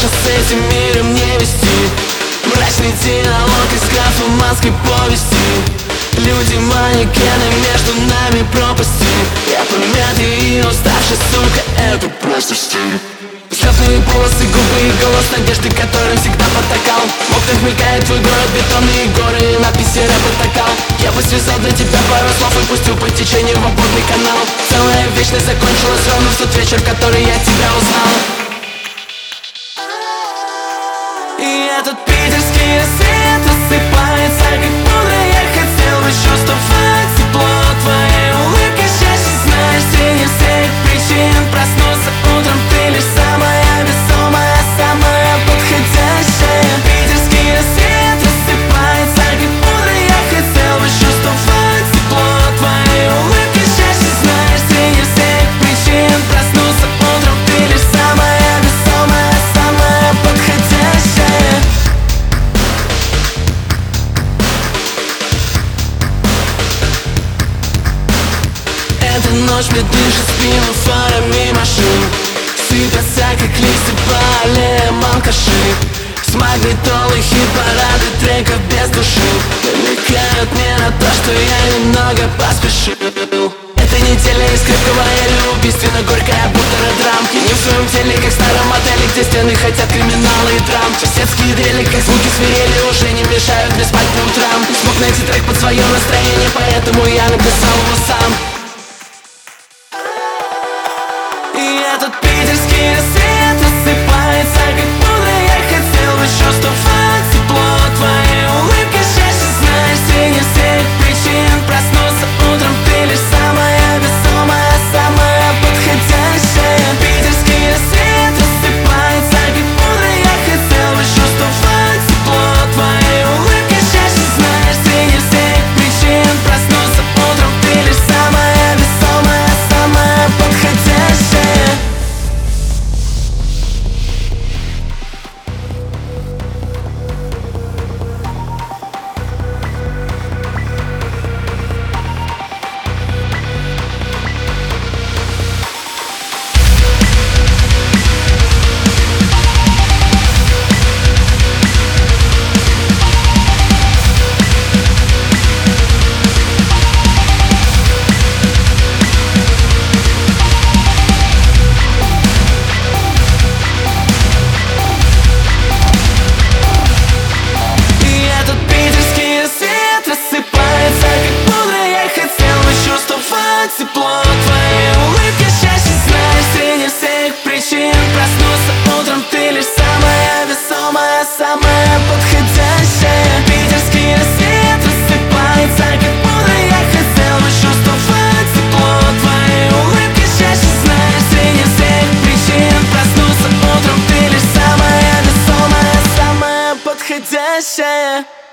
дальше с этим миром не вести. Мрачный диалог из графоманской повести. Люди манекены, между нами пропасти. Я помятый и уставший, сука, это просто стиль. Взлетные полосы, губы и голос надежды, которым всегда потакал. В окнах мелькает твой город, бетонные горы и надписи рэп-атакал. Я бы связал для тебя пару слов и пустил по течению в обводный канал. Целая вечность закончилась ровно в тот вечер, в который я тебя узнал. И этот питерский рассвет рассыпается, как будто я хотел бы чувствовать тепло твоей улыбки. Счастье, знаешь, среди всех причин проснуться утром ты лишь самая весомая, самая подходящая. Питерский рассвет рассыпается, как будто я хотел бы чувствовать тепло твоей улыбки. Счастье, знаешь, среди всех причин проснуться утром ты лишь самая весомая, самая подходящая. Эта ночь мне дышит спину фарами машин. Сыпятся, как листья по аллеям алкаши. С магнитолы хит-парады треков без души намекают мне на то, что я немного поспешил. Эта неделя из крепкого или убийственно горькая, будто редрамки. Не в своем теле, как в старом отеле, где стены хотят криминала и драм. Соседские дрели, как звуки свирели, уже не мешают мне спать по утрам. Не смог найти трек под свое настроение, поэтому я написал его сам. И этот питерский рассвет рассыпается, как будто я хотел бы чувствовать тепло твоей улыбки. Счастье, знаешь, среди всех причин проснуться утром ты лишь самая весомая, самая подходящая. Питерский рассвет рассыпается, как будто я хотел бы чувствовать тепло твоей улыбки. Счастье, знаешь, среди всех причин проснуться утром ты лишь самая весомая, самая подходящая. Тепло твоей улыбки, счастье, знаешь, среди всех причин проснуться утром ты лишь самая весомая, самая подходящая. Питерский рассвет рассыпается, как будто я хотел бы чувствовать тепло твоей улыбки. Счастье, знаешь, среди всех причин проснуться утром ты лишь самая весомая, самая подходящая.